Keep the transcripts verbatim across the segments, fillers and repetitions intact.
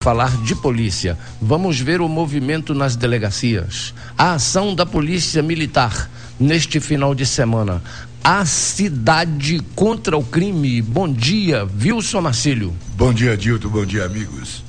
Falar de polícia. Vamos ver o movimento nas delegacias. A ação da Polícia Militar neste final de semana. A cidade contra o crime. Bom dia, Wilson Marcílio. Bom dia, Dilton. Bom dia, amigos.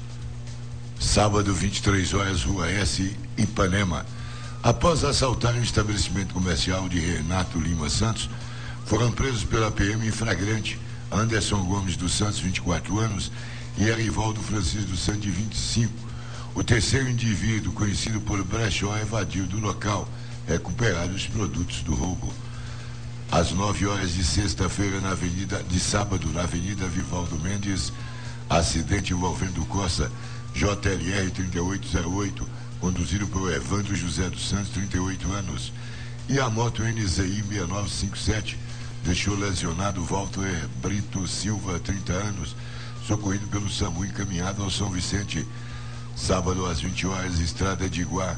Sábado, vinte e três horas, Rua S, Ipanema. Após assaltar um estabelecimento comercial de Renato Lima Santos, foram presos pela P M em flagrante Anderson Gomes dos Santos, vinte e quatro anos, e Arivaldo Francisco dos Santos, de vinte e cinco. O terceiro indivíduo, conhecido por brechó, evadiu do local, recuperaram os produtos do roubo. Às nove horas de sexta-feira, na avenida, de sábado, na Avenida Vivaldo Mendes, acidente envolvendo Costa J L R trinta e oito zero oito, conduzido por Evandro José dos Santos, trinta e oito anos, e a moto N Z I seis nove cinco sete deixou lesionado Walter Brito Silva, trinta anos, socorrido pelo SAMU, encaminhado ao São Vicente. Sábado às vinte horas, Estrada de Iguá.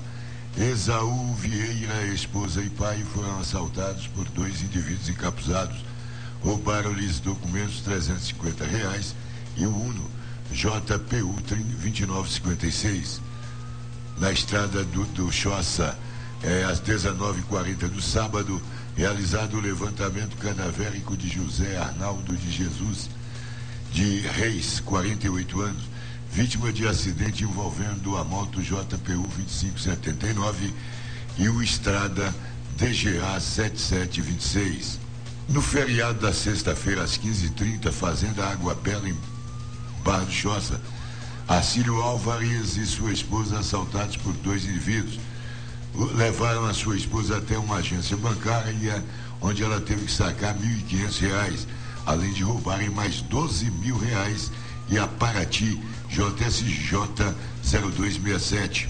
Esaú Vieira, esposa e pai foram assaltados por dois indivíduos encapuzados. Roubaram-lhes documentos, trezentos e cinquenta reais, e o Uno J P U vinte e nove cinquenta e seis. Na estrada do, do Choça, é, às dezenove e quarenta do sábado, realizado o levantamento cadavérico de José Arnaldo de Jesus de Reis, quarenta e oito anos, vítima de acidente envolvendo a moto J P U vinte e cinco setenta e nove e o Estrada D G A setenta e sete vinte e seis. No feriado da sexta-feira, às quinze e trinta, Fazenda Água Bela, em Barra do Choça, Acílio Álvares e sua esposa assaltados por dois indivíduos. Levaram a sua esposa até uma agência bancária, onde ela teve que sacar mil e quinhentos reais, além de roubarem mais doze mil reais, e a Paraty J S J zero dois seis sete.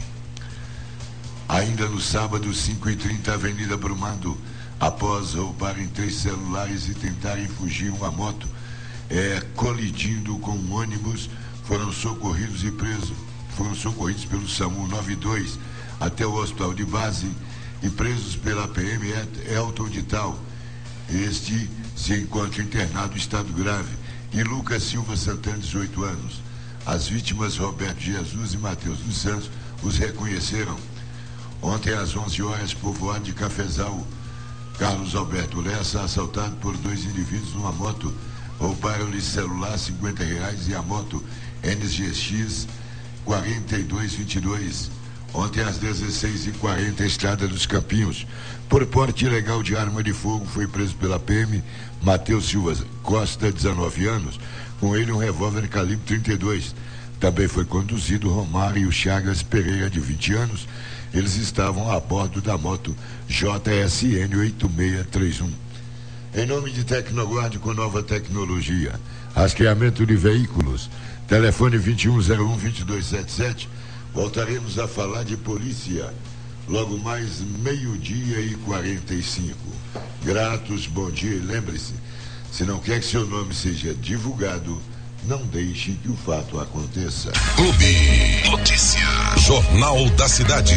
Ainda no sábado, cinco e trinta, Avenida Brumado, após roubarem três celulares e tentarem fugir uma moto, é, colidindo com um ônibus, foram socorridos e presos, foram socorridos pelo SAMU noventa e dois até o hospital de base e presos pela P M Elton de Tal. Este se encontra internado em estado grave. E Lucas Silva Santana, dezoito anos. As vítimas Roberto Jesus e Matheus dos Santos os reconheceram. Ontem às onze horas, povoado de Cafezal, Carlos Alberto Lessa, assaltado por dois indivíduos numa moto, roubaram-lhe celular, cinquenta reais, e a moto N G X quarenta e dois vinte e dois. Ontem às dezesseis e quarenta, Estrada dos Campinhos, por porte ilegal de arma de fogo, foi preso pela P M Matheus Silva Costa, dezenove anos, com ele um revólver calibre trinta e dois. Também foi conduzido Romário Chagas Pereira, de vinte anos. Eles estavam a bordo da moto J S N oito seis três um. Em nome de Tecnoguard, com nova tecnologia, rastreamento de veículos, telefone vinte e um zero um vinte e dois setenta e sete. Voltaremos a falar de polícia logo mais meio-dia e quarenta e cinco. Gratos, bom dia, e lembre-se, se não quer que seu nome seja divulgado, não deixe que o fato aconteça. Clube Notícia, Jornal da Cidade.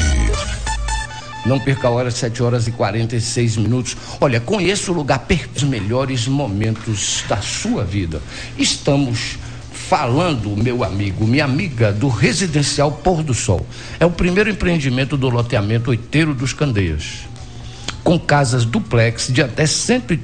Não perca a hora, sete horas e quarenta e seis minutos. Olha, conheça o lugar para os melhores momentos da sua vida. Estamos falando, meu amigo, minha amiga, do Residencial Pôr do Sol. É o primeiro empreendimento do loteamento Oiteiro dos Candeias, com casas duplex de até cento e